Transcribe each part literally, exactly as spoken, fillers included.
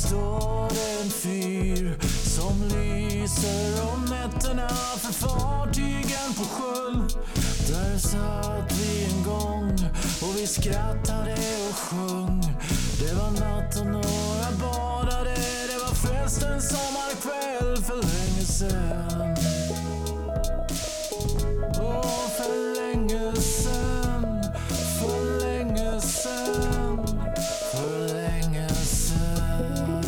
står en fyr som lyser om nätterna för fartygen på sjön. Där satt vi en gång och vi skrattade och sjöng. Det var natt och några badade. Det var festen sommarkväll för länge sedan. Åh, för länge sedan, för länge sedan, för länge sedan.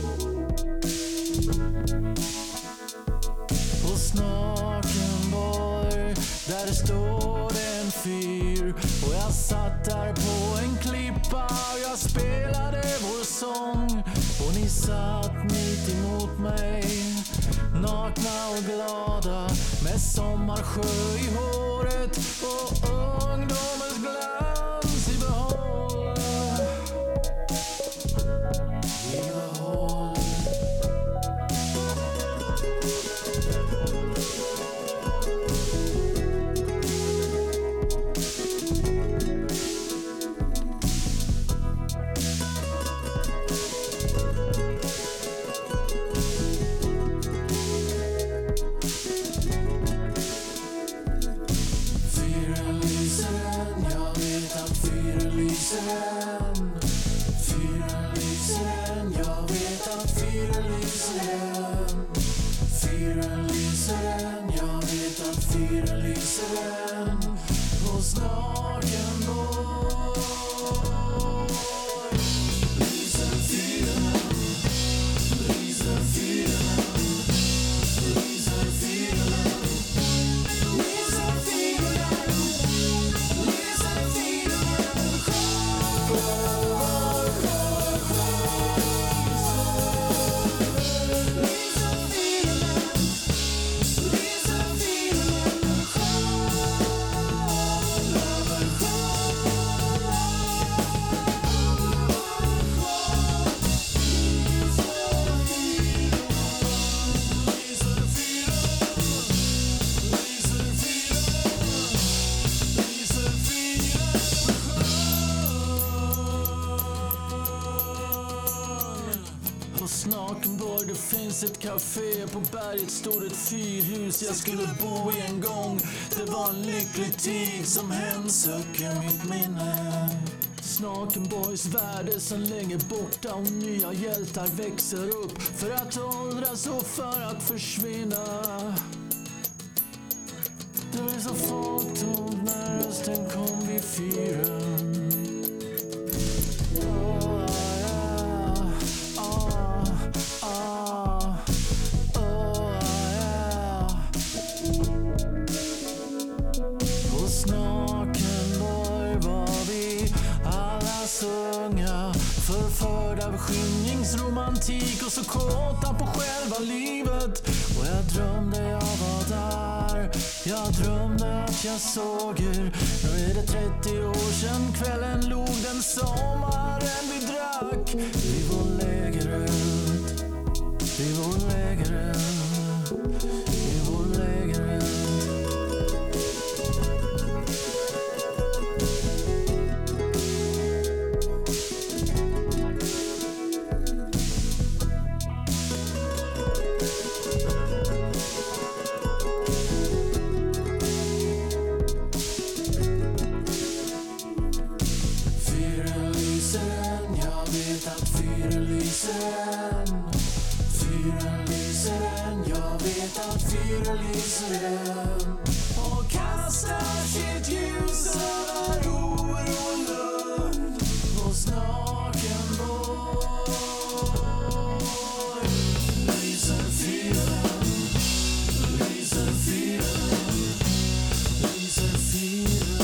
På Snakenborg, där det står en fyr, och jag satt där på en klippa och jag spelade vår sång. Och ni satt mitt emot mig, nakna och glada, med sommarsjö i håret och ungdomens glans i behåll. I behåll. Fyren lyser än, jag vet att fyren lyser än. Fyren lyser än, jag vet att fyren lyser än. På Snakenborg lyser fyren, lyser fyren, lyser fyren, lyser fyren, lyser fyren. På Snakenborg det finns ett café, på berget stod ett fyrhus jag skulle bo i en gång. Det var en lycklig tid som hemsöker mitt minne. Snakenborgs värld är sedan länge borta och nya hjältar växer upp för att åldras och för att försvinna. Det blev så folktomt när rösten kom vid fyren. Snakenborg var vi alla unga, förförda av skymningsromantik och så kåta på själva livet. Och jag drömde jag var där, jag drömde att jag såg er. Nu är det trettio år sedan kvällen låg den sommaren vi drack vid vår lägereld, vid vår lägereld, vid vår lägereld. Fyren lyser än, fyren lyser än, jag vet att fyren lyser än. Och kastar sitt ljus över ord och lund på Snakenborg. Lyser fyren, lyser fyren, lyser fyren.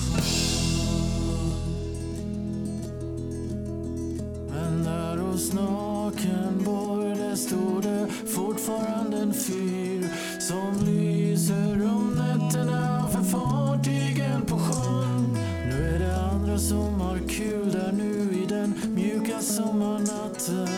Snakenborg, där står det fortfarande en fyr som lyser om nätterna för fartygen på sjön. Nu är det andra som har kul där nu i den mjuka sommarnatten.